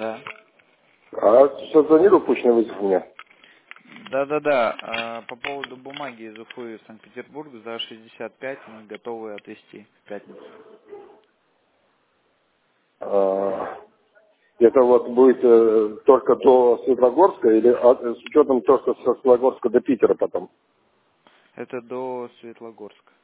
Да. А сейчас звонил упущенный вызов у меня. Да. По поводу бумаги из Уфы в Санкт-Петербург за 65 мы готовы отвезти в пятницу. Это вот будет только до Светлогорска или с учетом только со Светлогорска до Питера потом? Это до Светлогорска.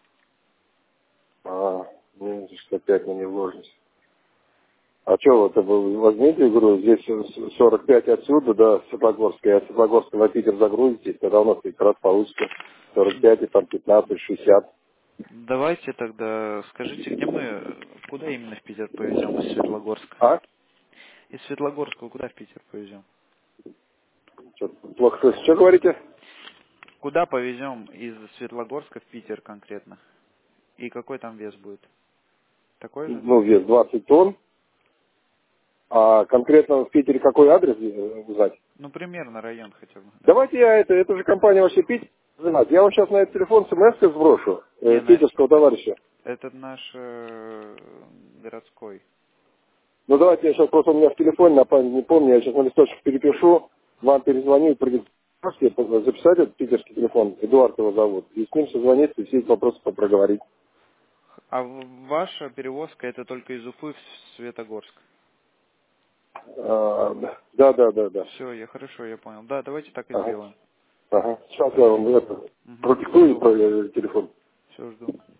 Ну, 65 на не вложимся. А что, вот вы возьмите, я говорю, здесь 45 отсюда до Светлогорска, и от Светлогорска на Питер загрузитесь, тогда у нас как раз получится 45 и там 15, 60. Давайте тогда скажите, куда именно в Питер повезем из Светлогорска? А? Из Светлогорска куда в Питер повезем? Что, плохо слышно. Что говорите? Куда повезем из Светлогорска в Питер конкретно? И какой там вес будет? Такой же? Ну, вес 20 тонн. А конкретно в Питере какой адрес узнать? Ну, примерно район хотя бы, да. Давайте я это же компания вообще Питер. Я вам сейчас на этот телефон смс сброшу Не, питерского товарища. это наш городской. Ну давайте я сейчас просто у меня в телефоне, на память не помню, я сейчас на листочек перепишу, вам перезвоню и записать этот питерский телефон, Эдуард его зовут, и с ним созвониться и все эти вопросы проговорить. А ваша перевозка это только из Уфы в Светогорск? Да. Хорошо, я понял. Да, давайте так и Ага. сделаем. Сейчас я вам Угу. продиктую телефон. Все, жду.